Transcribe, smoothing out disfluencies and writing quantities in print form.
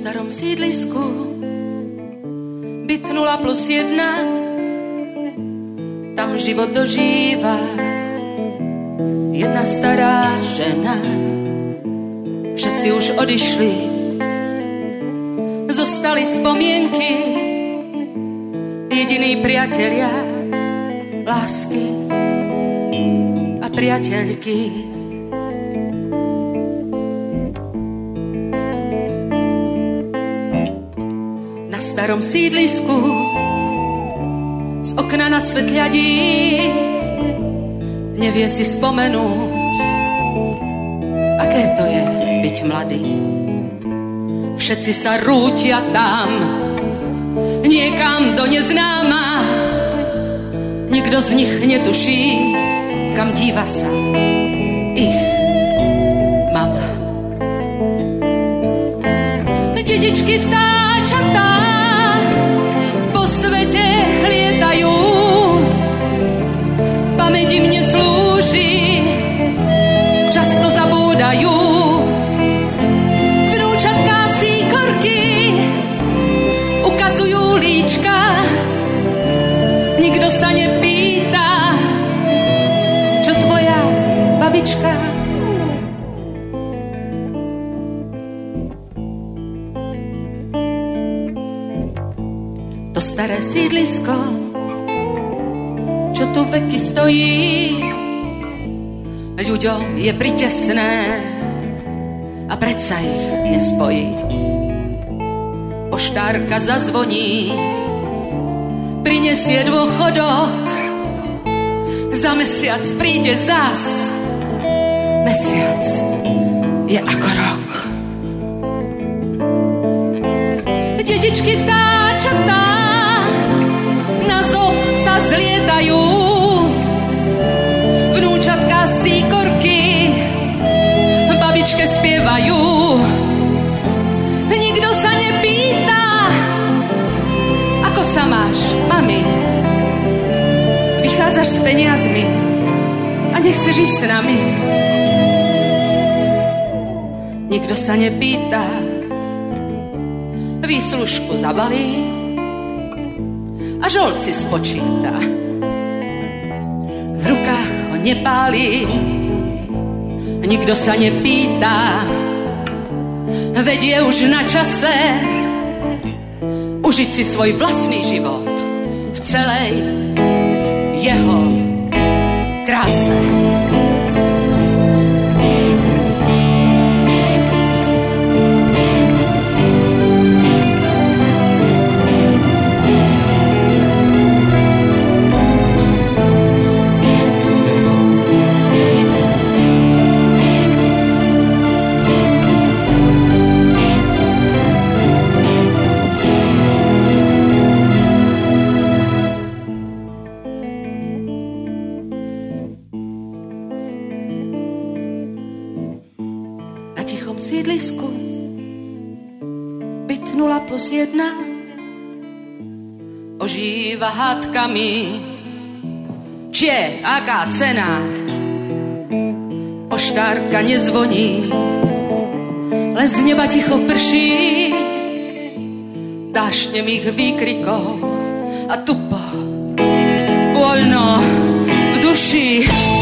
starom sídlisku byt 0+1, tam život dožíva jedna stará žena. Všetci už odišli, zostali spomienky, jediní priatelia, lásky a priateľky. Na starom sídlisku z okna na svetľadí nevie si spomenúť, aké to je byť mladý. Všetci sa rútia tam, niekam do neznáma. Nikto z nich netuší, kam díva sa ich mama. Dedičky vtáčatá po svete lietajú, pamäť im neslúži, často zabúdajú. Vnúčatká síkorky ukazujú líčka, nikto sa nepýta, čo tvoja babička. To staré sídlisko, čo tu veky stojí, ľuďom je pritesné a predsa ich nespojí. Poštárka zazvoní, prinesie dôchodok, za mesiac príde zas. Mesiac je ako rok. Dedičky vtáčatá na zob sa zlietajú, vnúčatká síkorky babičke spievajú. Nikto sa nepýta, ako sa máš, mami. Vychádzaš s peniazmi a nechceš ísť s nami. Nikto sa nepýta, výslužku zabalí a žolci spočíta. V rukách ho nepálí, nikto sa nepýta, veď je už na čase užiť si svoj vlastný život v celej jeho kráse. Sídlisku byt 0+1 ožíva hádkami, či je aká cena. Poštárka nezvoní, len z neba ticho prší, dážďem ich výkrikov a tupo voľno v duši.